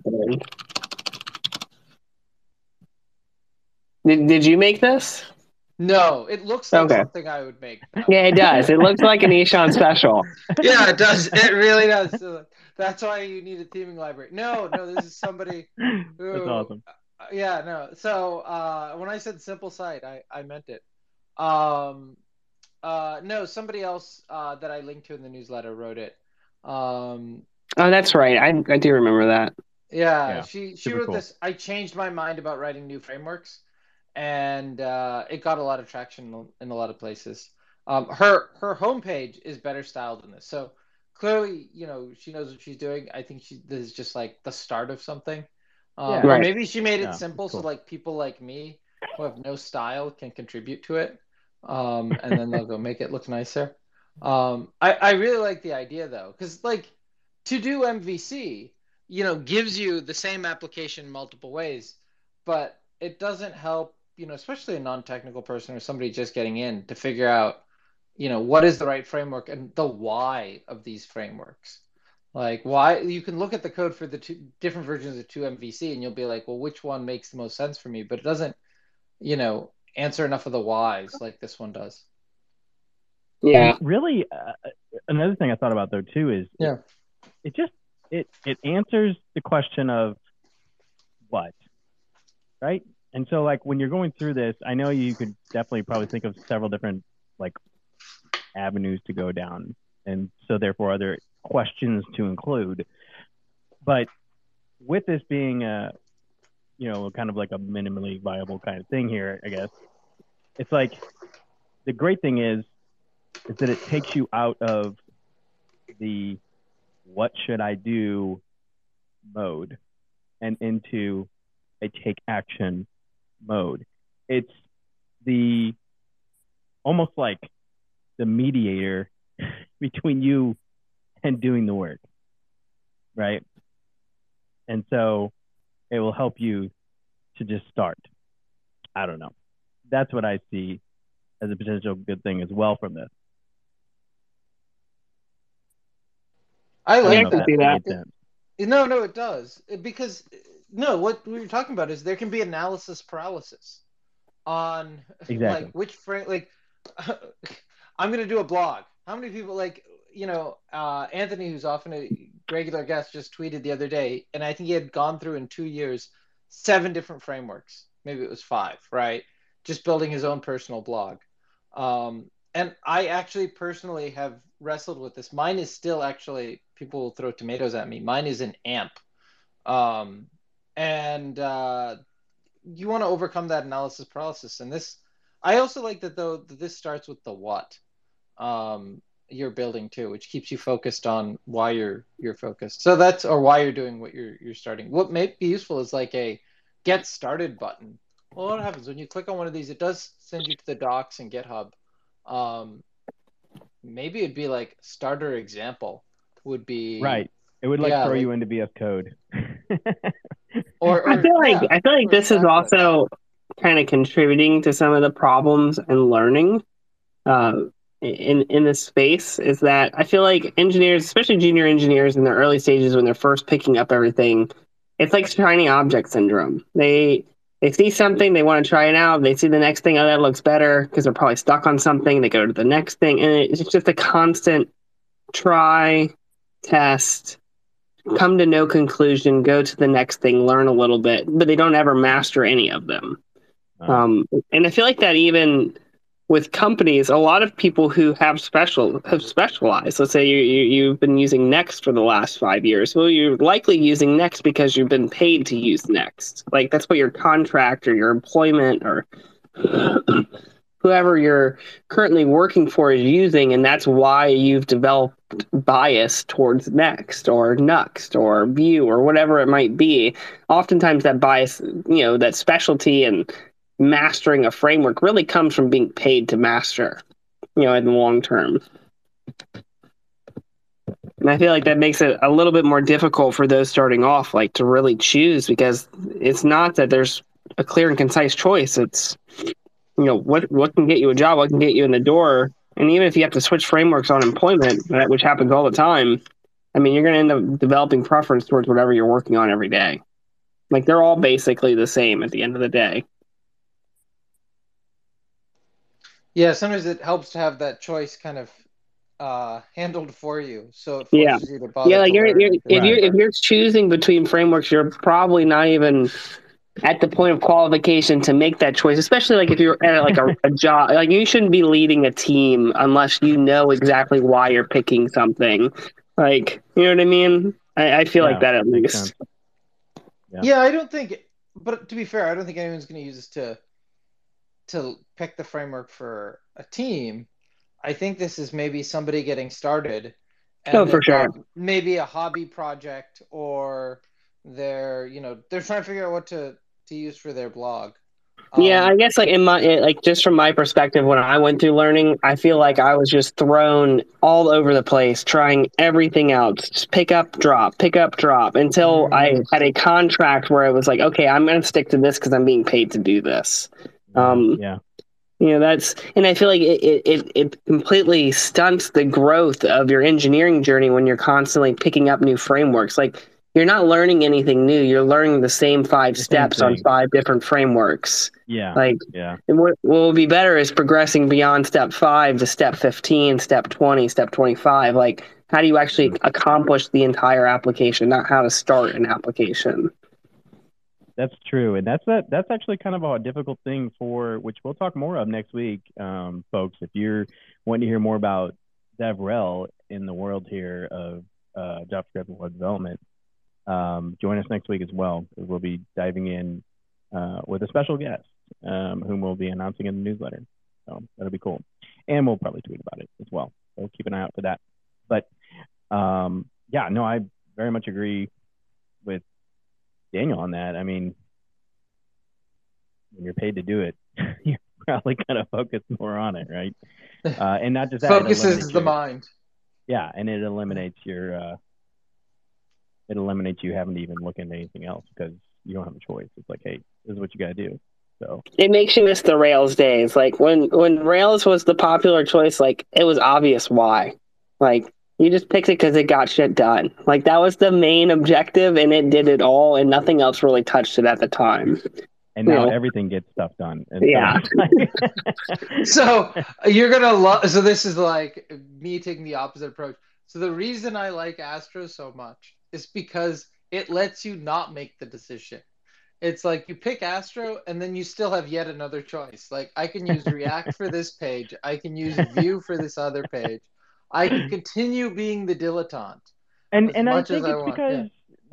Did you make this? No, it looks like something I would make. Yeah, it does. It looks like an Ishan special. Yeah, it does. It really does. So that's why you need a theming library. No, this is somebody who. That's awesome. Yeah, no. So when I said simple site, I meant it. No, somebody else that I linked to in the newsletter wrote it. Oh, that's right. I do remember that. Yeah, she wrote cool. This. I changed my mind about writing new frameworks, and it got a lot of traction in a lot of places. Her homepage is better styled than this, so clearly, she knows what she's doing. I think this is just like the start of something. Right. Or maybe she made it simple, cool. So like people like me who have no style can contribute to it, and then they'll go make it look nicer. I really like the idea though, because like to do MVC, gives you the same application multiple ways, but it doesn't help, especially a non-technical person or somebody just getting in to figure out, what is the right framework and the why of these frameworks. Like why you can look at the code for the two different versions of 2MVC and you'll be like, well, which one makes the most sense for me? But it doesn't, answer enough of the whys like this one does. Yeah. And really, another thing I thought about though too is it answers the question of what, right? And so like when you're going through this, I know you could definitely probably think of several different like avenues to go down, and so therefore other questions to include. But with this being kind of like a minimally viable kind of thing here, I guess it's like the great thing is that it takes you out of the what should I do mode and into a take action mode. It's the almost like the mediator between you and doing the work, right? And so it will help you to just start. I don't know. That's what I see as a potential good thing as well from this. I like that. No, it does. Because what we were talking about is there can be analysis paralysis on exactly. like which frame. Like I'm going to do a blog. How many people Anthony, who's often a regular guest, just tweeted the other day, and I think he had gone through in 2 years 7 different frameworks. Maybe it was 5, right? Just building his own personal blog. And I actually personally have wrestled with this. Mine is still actually, people will throw tomatoes at me. Mine is an AMP. And you want to overcome that analysis paralysis. And this, I also like that though, that this starts with the what you're building too, which keeps you focused on why you're focused. So that's, or why you're doing what you're starting. What may be useful is like a get started button. Well, what happens when you click on one of these, it does send you to the docs and GitHub. Maybe it'd be like starter example would be right. It would throw you into VS Code. or I feel like this is also kind of contributing to some of the problems and learning in this space. Is that I feel like engineers, especially junior engineers in their early stages when they're first picking up everything, it's like shiny object syndrome. They They see something, they want to try it out. They see the next thing, oh, that looks better because they're probably stuck on something. They go to the next thing, and it's just a constant try, test, come to no conclusion, go to the next thing, learn a little bit, but they don't ever master any of them. And I feel like that even with companies, a lot of people who have specialized. Let's say you've been using Next for the last 5 years. Well, you're likely using Next because you've been paid to use Next. Like that's what your contract or your employment or whoever you're currently working for is using, and that's why you've developed bias towards Next or Nuxt or Vue or whatever it might be. Oftentimes that bias, that specialty and mastering a framework really comes from being paid to master, in the long term. And I feel like that makes it a little bit more difficult for those starting off, like to really choose, because it's not that there's a clear and concise choice. It's, what can get you a job, what can get you in the door. And even if you have to switch frameworks on employment, which happens all the time, I mean, you're going to end up developing preference towards whatever you're working on every day. Like they're all basically the same at the end of the day. Yeah, sometimes it helps to have that choice kind of handled for you, so it forces you to bother. Yeah, like if you're choosing between frameworks, you're probably not even at the point of qualification to make that choice. Especially like if you're at like a job, like you shouldn't be leading a team unless you know exactly why you're picking something. Like, you know what I mean? I feel like that at least. Yeah, I don't think. But to be fair, I don't think anyone's going to use this to pick the framework for a team. I think this is maybe somebody getting started, and for sure, maybe a hobby project, or they're trying to figure out what to use for their blog. Yeah, I guess just from my perspective, when I went through learning, I feel like I was just thrown all over the place, trying everything out, just pick up, drop, until I had a contract where it was like, okay, I'm going to stick to this because I'm being paid to do this. That's, and I feel like it completely stunts the growth of your engineering journey when you're constantly picking up new frameworks. Like you're not learning anything new. You're learning the same 5 steps on 5 different frameworks. And what will be better is progressing beyond step 5 to step 15, step 20, step 25. Like how do you actually accomplish the entire application, not how to start an application. That's true, and that's actually kind of a difficult thing which we'll talk more of next week, folks. If you're wanting to hear more about DevRel in the world here of JavaScript and web development, join us next week as well. We'll be diving in with a special guest whom we'll be announcing in the newsletter. So that'll be cool, and we'll probably tweet about it as well. So keep an eye out for that. But I very much agree with Daniel on that. I mean, when you're paid to do it, you're probably going to focus more on it, right? And not just that. Focuses the mind. Yeah, and it eliminates you having to even look into anything else because you don't have a choice. It's like, hey, this is what you got to do. So it makes you miss the Rails days. Like when Rails was the popular choice, like it was obvious why. Like you just picked it because it got shit done. Like that was the main objective, and it did it all, and nothing else really touched it at the time. And now everything gets stuff done. Yeah. So you're gonna love. So this is like me taking the opposite approach. So the reason I like Astro so much is because it lets you not make the decision. It's like you pick Astro, and then you still have yet another choice. Like I can use React for this page. I can use Vue for this other page. I can continue being the dilettante, and I think it's because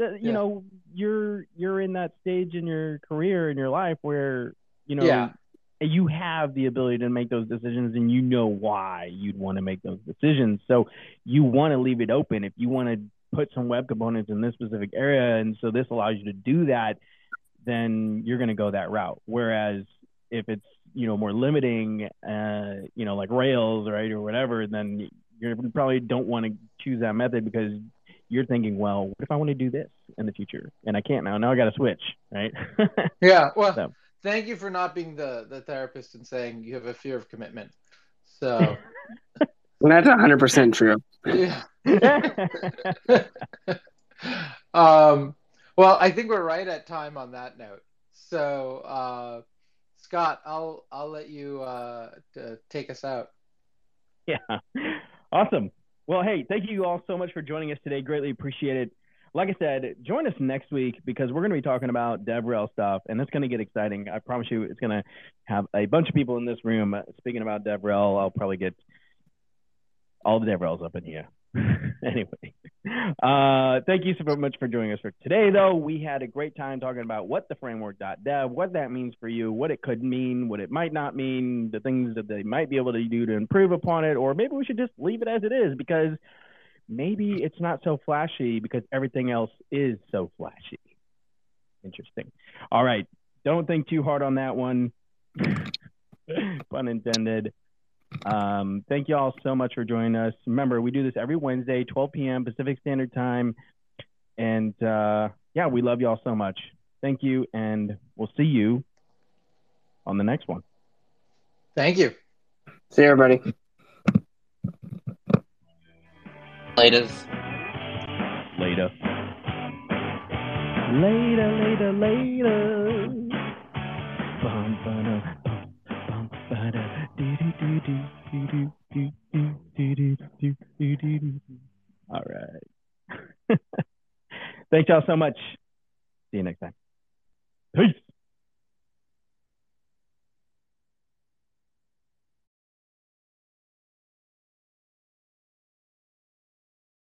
you're in that stage in your career in your life where you have the ability to make those decisions, and you know why you'd want to make those decisions. So you want to leave it open if you want to put some web components in this specific area, and so this allows you to do that. Then you're going to go that route. Whereas if it's more limiting, like Rails, right, or whatever, then you probably don't want to choose that method because you're thinking, well, what if I want to do this in the future and I can't now? Now I got to switch, right? Yeah. Well, thank you for not being the therapist and saying you have a fear of commitment. So that's 100% true. Yeah. Well, I think we're right at time on that note. So, Scott, I'll let you take us out. Yeah. Awesome. Well, hey, thank you all so much for joining us today. Greatly appreciate it. Like I said, join us next week because we're going to be talking about DevRel stuff, and it's going to get exciting. I promise you it's going to have a bunch of people in this room speaking about DevRel. I'll probably get all the DevRels up in here. Anyway, thank you so much for joining us for today, though. We had a great time talking about what the framework.dev, what that means for you, what it could mean, what it might not mean, the things that they might be able to do to improve upon it, or maybe we should just leave it as it is because maybe it's not so flashy because everything else is so flashy. Interesting. All right. Don't think too hard on that one. Pun intended. Thank you all so much for joining us. Remember, we do this every Wednesday, 12 p.m. Pacific Standard Time. And yeah, we love you all so much. Thank you. And we'll see you on the next one. Thank you. See you, everybody. Laters. Later. Later, later, later. Bum, ba-da, bum, ba-da, do-do-do-do-do-do-do-do-do-do-do-do. All right. Thanks y'all so much. See you next time. Peace.